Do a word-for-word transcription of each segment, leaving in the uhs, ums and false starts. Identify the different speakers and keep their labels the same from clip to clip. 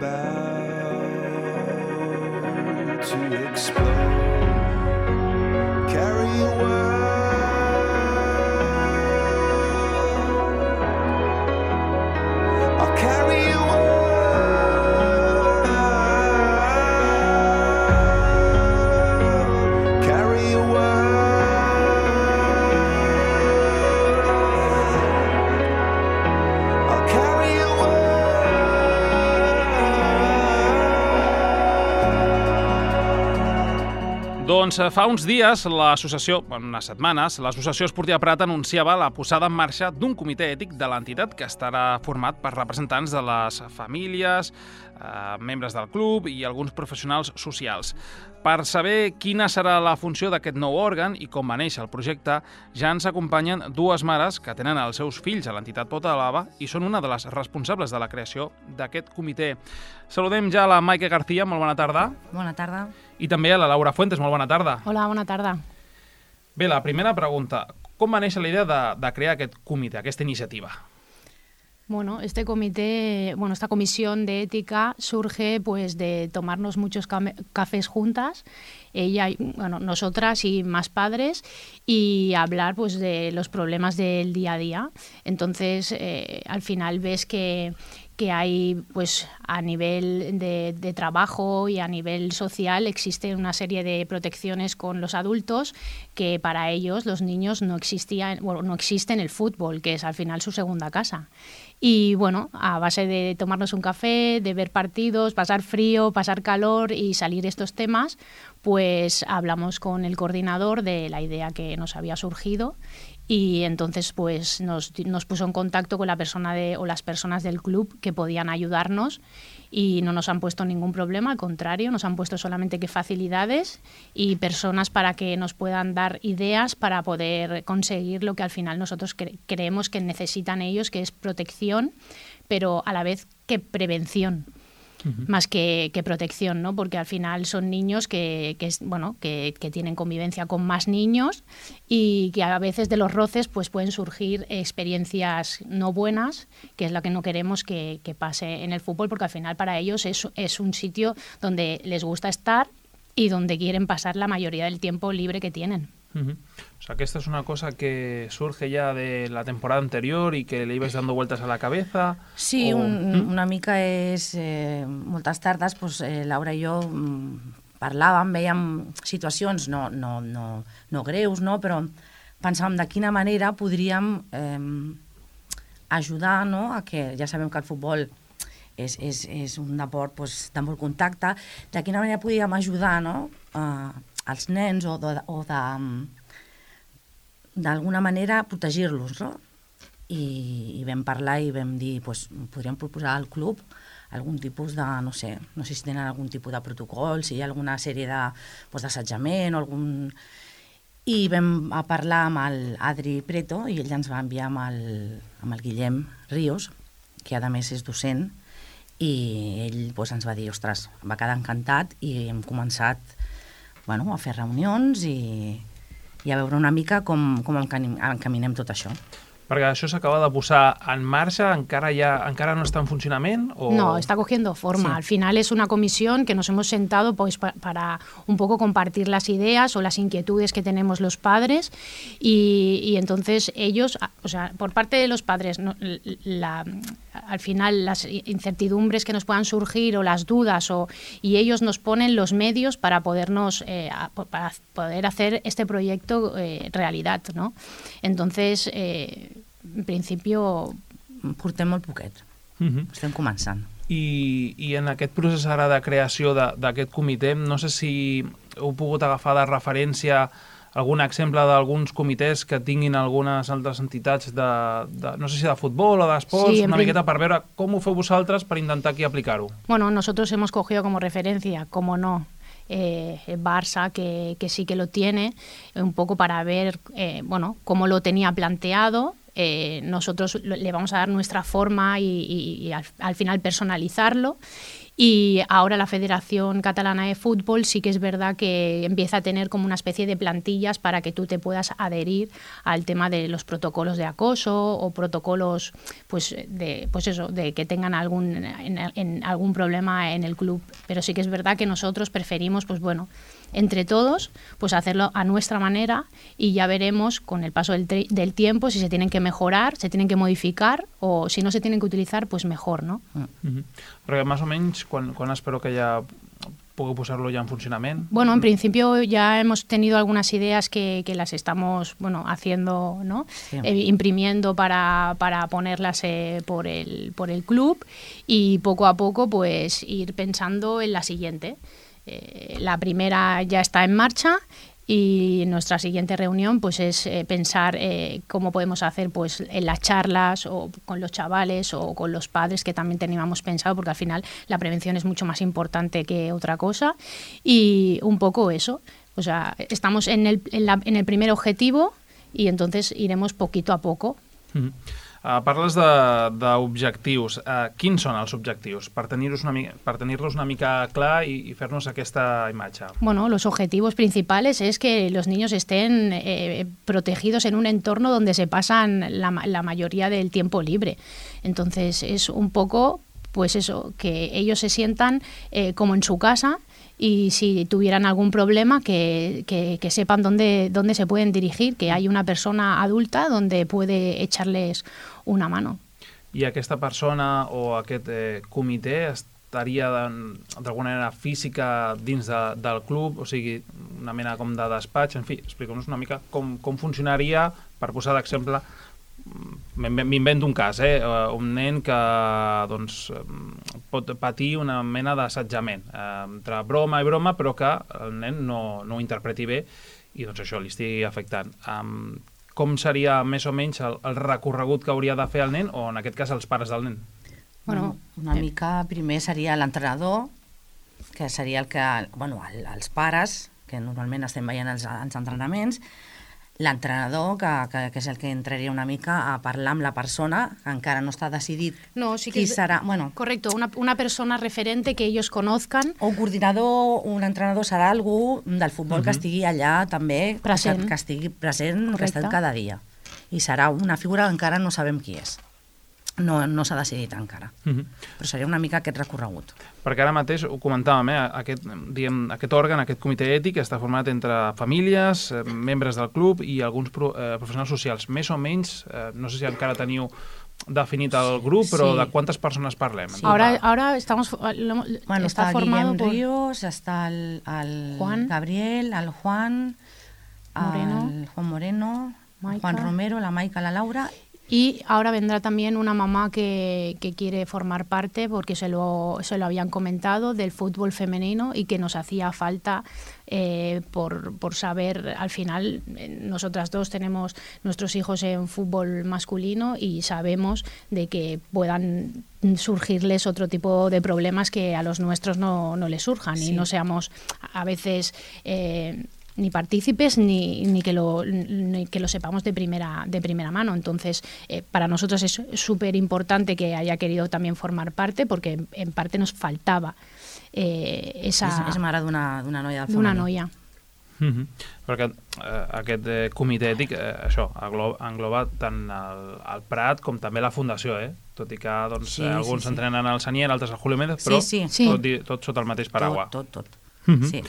Speaker 1: about to explode. Carry a world. I'll carry a world. Carry a world. I'll carry a world.
Speaker 2: Doncs fa uns dies, l'associació, bueno, unes setmanes, l'Associació Esportiva Prat anunciava la posada en marxa d'un comitè ètic de l'entitat que estarà format per representants de les famílies, eh, membres del club i alguns professionals socials. Per saber quina serà la funció d'aquest nou òrgan i com va néixer el projecte, ja ens acompanyen dues mares que tenen els seus fills a l'entitat Pota de Lava i són una de les responsables de la creació d'aquest comitè. Saludem ja a la Maike García, molt bona tarda.
Speaker 3: Bona tarda.
Speaker 2: I també a la Laura Fuentes, molt bona tarda.
Speaker 4: Hola, bona tarda.
Speaker 2: Bé, la primera pregunta. Com va néixer la idea de, de crear aquest comitè, aquesta iniciativa?
Speaker 4: Bueno, este comité, bueno, esta comisión de ética surge pues de tomarnos muchos cafés juntas, ella, bueno, nosotras y más padres, y hablar pues de los problemas del día a día. Entonces, eh, al final ves que que hay, pues, a nivel de, de trabajo y a nivel social existe una serie de protecciones con los adultos que para ellos, los niños, no existía, bueno, no existe en el fútbol, que es al final su segunda casa. Y bueno, a base de tomarnos un café, de ver partidos, pasar frío, pasar calor y salir estos temas, pues hablamos con el coordinador de la idea que nos había surgido. Y entonces pues nos, nos puso en contacto con la persona de, o las personas del club que podían ayudarnos y no nos han puesto ningún problema, al contrario, nos han puesto solamente que facilidades y personas para que nos puedan dar ideas para poder conseguir lo que al final nosotros cre- creemos que necesitan ellos, que es protección, pero a la vez que prevención. Uh-huh. Más que, que protección, ¿no? Porque al final son niños que, que, bueno, que, que tienen convivencia con más niños y que a veces de los roces pues pueden surgir experiencias no buenas, que es lo que no queremos que, que pase en el fútbol, porque al final para ellos es, es un sitio donde les gusta estar y donde quieren pasar la mayoría del tiempo libre que tienen.
Speaker 2: Uh-huh. O sea, que esta es una cosa que surge ya de la temporada anterior y que le ibas dando vueltas a la cabeza.
Speaker 3: Sí,
Speaker 2: o...
Speaker 3: un, ¿Mm? una mica és... Eh, moltes tardes, pues, eh, Laura i jo mm, parlàvem, veiem situacions no, no, no, no greus, no? Però pensàvem de quina manera podríem eh, ajudar, no? A que ja sabem que el futbol és, és, és un deport pues, de molt contacte, de quina manera podríem ajudar, no? Eh, als nens o de, o de d'alguna manera protegir-los, no? I, i vam parlar i vam dir, pues, podríem proposar al club algun tipus de, no sé, no sé si tenen algun tipus de protocol, si hi ha alguna sèrie de, pues, d'assetjament o algun... I vam a parlar amb el Adri Preto i ell ens va enviar amb el, amb el Guillem Ríos, que a més és docent, i ell pues, ens va dir, ostres, va quedar encantat i hem començat bueno, a fer reunions i, i a veure una mica com, com encaminem tot això.
Speaker 2: Perquè això s'acaba de posar en marxa, encara, ya, encara no está en funcionament? O...
Speaker 4: No, está cogiendo forma. Sí. Al final es una comisión que nos hemos sentado pues, pa para un poco compartir las ideas o las inquietudes que tenemos los padres y, y entonces ellos, o sea, por parte de los padres, no, la, al final las incertidumbres que nos puedan surgir o las dudas o, y ellos nos ponen los medios para podernos, eh, a, para poder hacer este proyecto eh, realidad, ¿no? Entonces, eh, en principio...
Speaker 3: Portem molt poquet. Uh-huh. Estem començant.
Speaker 2: I, I en aquest procés ara de creació d'aquest comitè, no sé si heu pogut agafar de referència algun exemple d'alguns comitès que tinguin algunes altres entitats de, de no sé si de futbol o d'esports, sí, una miqueta per veure com ho feu vosaltres per intentar aquí aplicar-ho.
Speaker 4: Bueno, nosotros hemos cogido como referencia, como no, Eh, el Barça, que, que sí que lo tiene, un poco para ver eh, bueno, cómo lo tenía planteado. Eh, nosotros le vamos a dar nuestra forma y, y, y al, al final personalizarlo Y ahora la Federación Catalana de Fútbol sí que es verdad que empieza a tener como una especie de plantillas para que tú te puedas adherir al tema de los protocolos de acoso o protocolos pues de pues eso de que tengan algún en, en algún problema en el club. Pero sí que es verdad que nosotros preferimos pues bueno, entre todos, pues hacerlo a nuestra manera y ya veremos con el paso del, del tiempo si se tienen que mejorar, se tienen que modificar o si no se tienen que utilizar, pues mejor, no?
Speaker 2: Mm-hmm. Perquè més o menys, quan, quan espero que ja puedo posarlo ya en funcionamiento?
Speaker 4: Bueno, en principio ya hemos tenido algunas ideas que, que las estamos bueno, haciendo, ¿no? Sí. Eh, imprimiendo para, para ponerlas eh, por, el, por el club y poco a poco pues ir pensando en la siguiente. Eh, la primera ya está en marcha y nuestra siguiente reunión pues es eh, pensar eh, cómo podemos hacer pues en las charlas o con los chavales o con los padres que también teníamos pensado, porque al final la prevención es mucho más importante que otra cosa y un poco eso, o sea, estamos en el, en la, en el primer objetivo y entonces iremos poquito a poco.
Speaker 2: Mm-hmm. Uh, parles d'objectius. Uh, quins són els objectius? Per tenir-los una, per tenir-los una mica clar i, i fer-nos aquesta imatge.
Speaker 4: Bueno, los objetivos principales es que los niños estén eh, protegidos en un entorno donde se pasan la, la mayoría del tiempo libre. Entonces es un poco, pues eso, que ellos se sientan eh, como en su casa y si tuvieran algún problema que, que, que sepan dónde, dónde se pueden dirigir, que hay una persona adulta donde puede echarles una mano.
Speaker 2: I aquesta persona o aquest eh, comitè estaria d'alguna manera física dins de, del club, o sigui, una mena com de despatx, en fi, explica'm-nos una mica com, com funcionaria, per posar d'exemple, m'invento un cas, eh? Un nen que doncs, pot patir una mena d'assetjament, eh, entre broma i broma, però que el nen no, no ho interpreti bé i doncs això li estigui afectant. Um, com seria més o menys el, el recorregut que hauria de fer el nen o en aquest cas els pares del nen?
Speaker 3: Bueno, una mica primer seria l'entrenador, que seria el que, bueno, el, els pares, que normalment estem veient els, els entrenaments, l'entrenador, que, que, que és el que entraria una mica a parlar amb la persona, que encara no està decidit
Speaker 4: no, sí que
Speaker 3: qui
Speaker 4: es,
Speaker 3: serà. Bueno,
Speaker 4: correcto, una, una persona referente que ellos conozcan.
Speaker 3: O un coordinador, un entrenador serà algú del futbol uh-huh. que estigui allà també,
Speaker 4: present.
Speaker 3: Que, que estigui present,
Speaker 4: correcte.
Speaker 3: Que estigui cada dia. I serà una figura que encara no sabem qui és. No, no s'ha decidit encara, uh-huh. però seria una mica aquest recorregut.
Speaker 2: Perquè ara mateix ho comentàvem, eh? aquest, diguem, aquest òrgan, aquest comitè ètic està format entre famílies, eh, membres del club i alguns pro, eh, professionals socials. Més o menys, eh, no sé si encara teniu definit el grup, però sí. De quantes persones parlem?
Speaker 4: Sí. Ahora, ahora estamos, lo,
Speaker 3: bueno,
Speaker 4: está
Speaker 3: està
Speaker 4: formado
Speaker 3: Guillem
Speaker 4: por
Speaker 3: Ríos, està el, el
Speaker 4: Juan,
Speaker 3: Gabriel, el Juan,
Speaker 4: Moreno,
Speaker 3: el Juan Moreno,
Speaker 4: Maica.
Speaker 3: Juan Romero, la Maica, la Laura.
Speaker 4: Y ahora vendrá también una mamá que, que quiere formar parte, porque se lo, se lo habían comentado, del fútbol femenino y que nos hacía falta eh, por, por saber, al final, nosotras dos tenemos nuestros hijos en fútbol masculino y sabemos de que puedan surgirles otro tipo de problemas que a los nuestros no, no les surjan sí. Y no seamos a veces... Eh, ni partícipes ni, ni, que lo, ni que lo sepamos de primera, de primera mano. Entonces, eh, para nosotros es súper importante que haya querido también formar parte, porque en parte nos faltava eh, esa...
Speaker 3: És, és mare d'una noia del
Speaker 4: D'una noia.
Speaker 2: Mm-hmm. Perquè eh, aquest eh, comitè ètic, eh, això, engloba, engloba tant el, el Prat com també la Fundació, eh? Tot i que doncs, sí, alguns sí, sí. entrenen al Sanier, altres al Julio Méndez, però
Speaker 3: sí, sí.
Speaker 2: Tot, tot sota el mateix paraigua.
Speaker 3: Tot, tot, tot.
Speaker 2: Mm-hmm.
Speaker 3: Sí.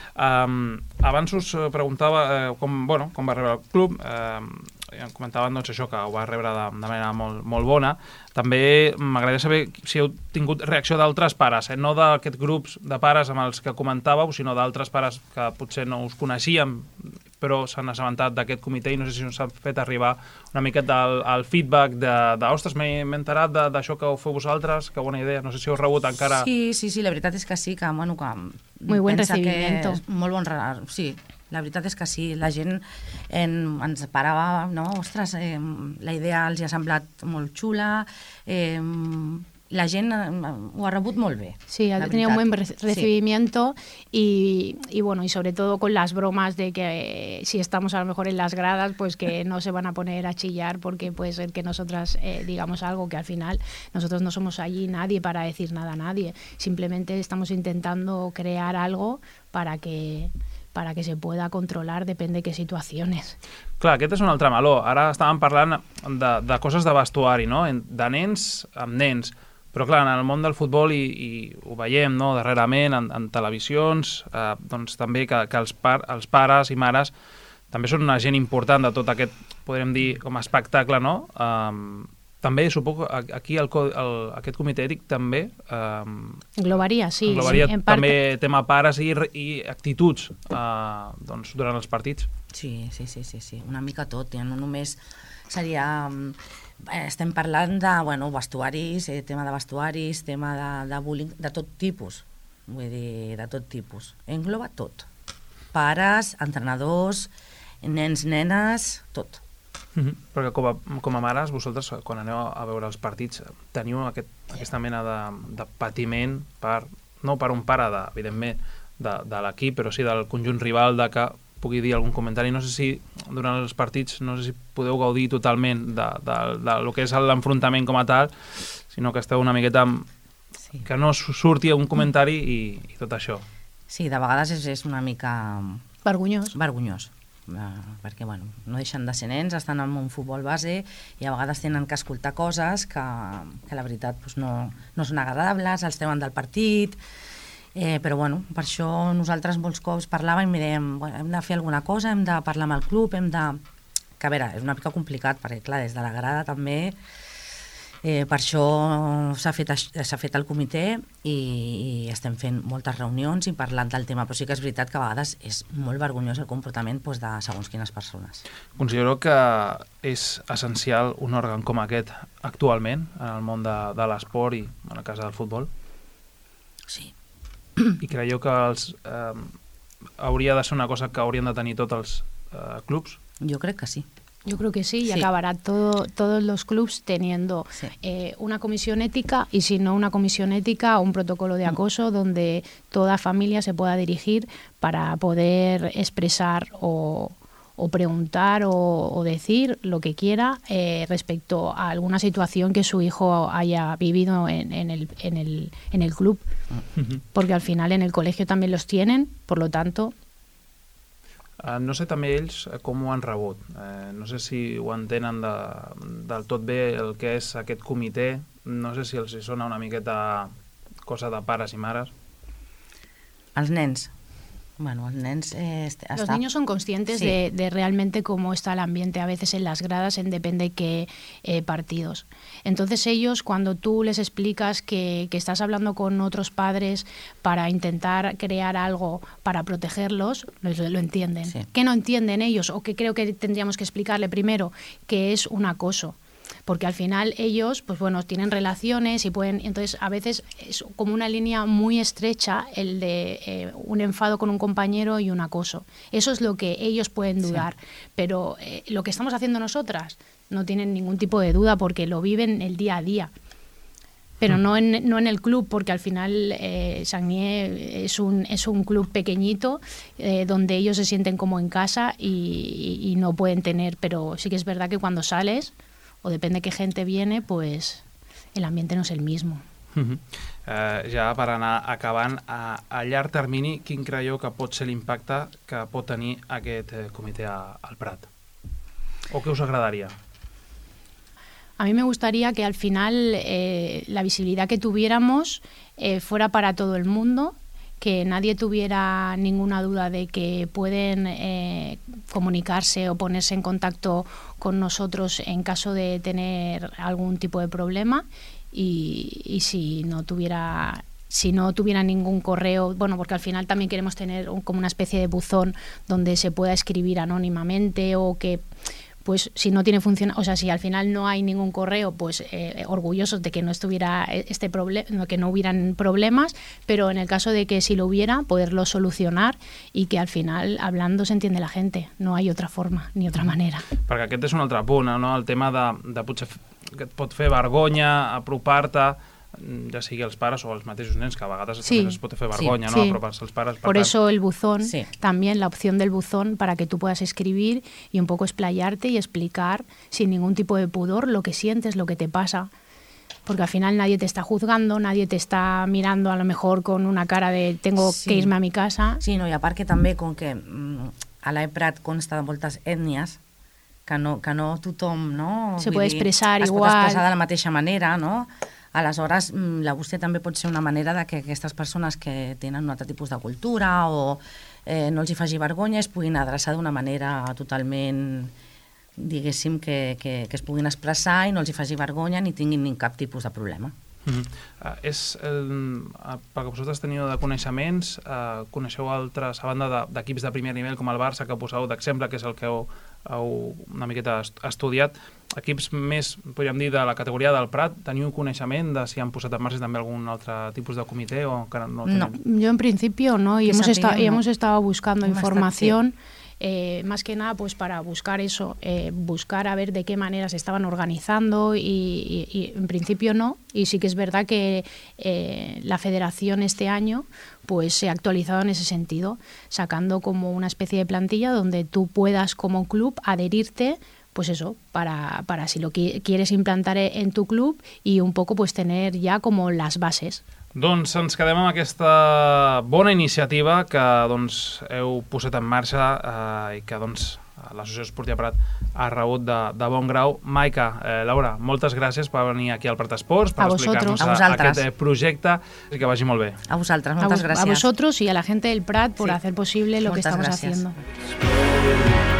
Speaker 2: Um, abans us preguntava eh, com, bueno, com va rebre el club, eh, em comentaven doncs, això, que ho va rebre de, de manera molt, molt bona. També m'agradaria saber si heu tingut reacció d'altres pares, eh? No d'aquests grups de pares amb els que comentàveu, sinó d'altres pares que potser no us coneixíem, però s'han assabentat d'aquest comitè i no sé si us han fet arribar una miqueta el, el feedback de, de ostres, m'he enterat d'això que ho feu vosaltres, que bona idea, no sé si heu rebut encara...
Speaker 3: Sí, sí, sí, la veritat és que sí, que, bueno, que
Speaker 4: muy buen recibimiento.
Speaker 3: Molt bon, sí, la veritat és que sí, la gent en, ens parava, no, ostres, eh, la idea els ha semblat molt xula, eh, la gent eh, ho ha rebut molt bé.
Speaker 4: Sí, ha
Speaker 3: la
Speaker 4: tenido un
Speaker 3: veritat.
Speaker 4: buen re- recibimiento y, y bueno, y sobre todo con las bromas de que eh, si estamos a lo mejor en las gradas, pues que no se van a poner a chillar porque puede ser que nosotras eh, digamos algo que al final nosotros no somos allí nadie para decir nada a nadie. Simplemente estamos intentando crear algo para que para que se pueda controlar depende de qué situaciones.
Speaker 2: Clar, aquest és un altre meló. Ara estàvem parlant de, de coses de vestuari, no? En- de nens amb nens. Però clar, en el món del futbol, i, i ho veiem no? darrerament en, en televisions, eh, doncs també que, que els, par, els pares i mares també són una gent important de tot aquest, podríem dir, com a espectacle, no? Um, també, suposo, a- aquí el, co- el, aquest comitè ètic també um,
Speaker 4: Englobaría, sí.
Speaker 2: englobaria
Speaker 4: en parte.
Speaker 2: també tema pares i, re- i actituds uh, doncs, durant els partits.
Speaker 3: Sí, sí, sí, sí, sí, una mica tot, ja no només seria... eh, Estem parlant de, bueno, vestuaris, eh, tema de vestuaris, tema de, de bullying, de tot tipus, vull dir, de tot tipus. Engloba tot. Pares, entrenadors, nens, nenes, tot.
Speaker 2: Mm-hmm. Perquè com a, com a mares, vosaltres, quan aneu a veure els partits, teniu aquest, aquesta mena de, de patiment per, no per un pare, de, evidentment, de, de l'equip, però sí del conjunt rival, de que pugui dir algun comentari. No sé si durant els partits, no sé si podeu gaudir totalment de, de, de lo que és l'enfrontament com a tal, sinó que esteu una miqueta amb,
Speaker 3: Sí,
Speaker 2: que no surti un comentari i, i tot això.
Speaker 3: sí, de vegades és, és una mica
Speaker 4: Vergonyós.
Speaker 3: vergonyós, uh, perquè bueno, no deixen de ser nens, estan en un futbol base i a vegades tenen que escoltar coses que, que la veritat pues, no, no són agradables, els treuen del partit, eh, però bueno, per això nosaltres molts cops parlàvem i dèiem, bueno, hem de fer alguna cosa, hem de parlar amb el club, hem de... Que a veure, és una mica complicat, perquè clar, des de la grada també... Eh, per això s'ha fet, aix- s'ha fet el comitè i, i estem fent moltes reunions i parlant del tema, però sí que és veritat que a vegades és molt vergonyós el comportament doncs, de segons quines persones.
Speaker 2: Considero que és essencial un òrgan com aquest actualment en el món de, de l'esport i en el cas del futbol,
Speaker 3: Sí,
Speaker 2: i creieu que els, eh, hauria de ser una cosa que haurien de tenir tots els eh, clubs?
Speaker 3: jo crec que sí.
Speaker 4: Yo creo que sí, y
Speaker 3: Sí.
Speaker 4: acabará todo, todos los clubs teniendo
Speaker 3: Sí.
Speaker 4: eh, una comisión ética y si no una comisión ética, un protocolo de acoso donde toda familia se pueda dirigir para poder expresar o, o preguntar o, o decir lo que quiera eh, respecto a alguna situación que su hijo haya vivido en, en, el, en, el, en el club.
Speaker 2: Mm-hmm.
Speaker 4: Porque al final en el colegio también los tienen, por lo tanto...
Speaker 2: Uh, no sé també ells eh, com ho han rebut. Uh, no sé si ho entenen de, del tot bé el que és aquest comitè. No sé si els hi sona una miqueta cosa de pares i mares.
Speaker 3: Els nens. Bueno, els nens... Eh, est-
Speaker 4: Los
Speaker 3: està...
Speaker 4: niños son conscientes
Speaker 3: Sí.
Speaker 4: de, de realmente cómo está el ambiente a veces en las gradas en depende qué eh, partidos. Entonces ellos, cuando tú les explicas que, que estás hablando con otros padres para intentar crear algo para protegerlos, lo, lo entienden.
Speaker 3: Sí.
Speaker 4: ¿Qué no entienden ellos? O que creo que tendríamos que explicarle primero que es un acoso. Porque al final ellos, pues bueno, tienen relaciones y pueden, entonces a veces es como una línea muy estrecha el de eh, un enfado con un compañero y un acoso. Eso es lo que ellos pueden dudar, sí. Pero eh, lo que estamos haciendo nosotras no tienen ningún tipo de duda porque lo viven el día a día. Pero mm. no, en, no en el club, porque al final eh, Sagnier es un, es un club pequeñito eh, donde ellos se sienten como en casa y, y, y no pueden tener, pero sí que es verdad que cuando sales... o depende de qué gente viene, pues el ambiente no es el mismo.
Speaker 2: Uh-huh. Uh, ja per anar acabant, a, a llarg termini, quin creieu que pot ser l'impacte que pot tenir aquest eh, comitè a, al Prat? O què us agradaria?
Speaker 4: A mí me gustaría que al final eh, la visibilidad que tuviéramos eh, fuera para todo el mundo, que nadie tuviera ninguna duda de que pueden eh, comunicarse o ponerse en contacto con nosotros en caso de tener algún tipo de problema y, y si no tuviera si no tuviera ningún correo, bueno, porque al final también queremos tener un, como una especie de buzón donde se pueda escribir anónimamente o que pues si no tiene función, o sea, si al final no hay ningún correo, pues eh, orgullosos de que no estuviera este problema, que no hubieran problemas, pero en el caso de que si lo hubiera, poderlo solucionar y que al final hablando se entiende la gente, no hay otra forma ni otra manera.
Speaker 2: Perquè aquest és un altre punt, no? El tema de, de potser que et pot fer vergonya, apropar-te ja sigui els pares o els mateixos nens, que a vegades
Speaker 4: Sí.
Speaker 2: també es pot fer vergonya,
Speaker 4: Sí.
Speaker 2: no?,
Speaker 4: Sí.
Speaker 2: apropar-se als pares.
Speaker 4: Por
Speaker 2: tant,
Speaker 4: eso el buzón,
Speaker 3: Sí.
Speaker 4: también la opción del buzón para que tú puedas escribir y un poco explayarte y explicar sin ningún tipo de pudor lo que sientes, lo que te pasa. Porque al final nadie te está juzgando, nadie te está mirando a lo mejor con una cara de tengo
Speaker 3: Sí.
Speaker 4: que irme a mi casa.
Speaker 3: Sí, no, i a part que també, com que mm, a l'Eprat consta de moltes ètnies, que no, que no tothom, no?
Speaker 4: Se
Speaker 3: Vull
Speaker 4: pot
Speaker 3: dir,
Speaker 4: expressar
Speaker 3: es
Speaker 4: igual.
Speaker 3: pot expressar de la mateixa manera, no? Aleshores, mm, la bústia també pot ser una manera de que aquestes persones que tenen un altre tipus de cultura o eh, no els hi faci vergonya es puguin adreçar d'una manera totalment, diguéssim, que, que, que es puguin expressar i no els hi faci vergonya ni tinguin ni cap tipus de problema.
Speaker 2: Mm -hmm. uh, és, uh, perquè vosaltres teniu de coneixements, uh, coneixeu altres, a banda d'equips de, de primer nivell com el Barça, que poseu d'exemple, que és el que heu, heu una miqueta estudiat, equips més, podríem dir, de la categoria del Prat, teniu coneixement de si han posat en marxa també algun altre tipus de comitè o encara no?
Speaker 3: No.
Speaker 2: Teniu?
Speaker 4: Yo en principio no, y
Speaker 3: Que
Speaker 4: hemos, esta-
Speaker 3: sapiguem,
Speaker 4: y
Speaker 3: no.
Speaker 4: hemos estado buscando
Speaker 3: Hemos estado-
Speaker 4: información. Eh, más que nada pues para buscar eso, eh, buscar a ver de qué manera se estaban organizando y, y- y en principio no, y sí que es verdad que eh, la federación este año pues se ha actualizado en ese sentido, sacando como una especie de plantilla donde tú puedas como club adherirte pues eso, para, para si lo qui- quieres implantar e- en tu club y un poco pues tener ya como las bases.
Speaker 2: Doncs ens quedem amb aquesta bona iniciativa que doncs, heu posat en marxa eh, i que doncs, l'Associació Esportiva Prat ha rebut de, de bon grau. Maica, eh, Laura, moltes gràcies per venir aquí al Prat Esports, per
Speaker 4: A vosaltres.
Speaker 2: explicar-nos
Speaker 3: A vosaltres.
Speaker 2: aquest eh, projecte i que vagi molt bé.
Speaker 3: A vosaltres,
Speaker 4: A,
Speaker 3: moltes
Speaker 4: vos-
Speaker 3: gràcies.
Speaker 4: a vosotros y a la gente del Prat por
Speaker 3: Sí.
Speaker 4: hacer posible lo que
Speaker 3: Muchas
Speaker 4: estamos
Speaker 3: gracias.
Speaker 4: haciendo.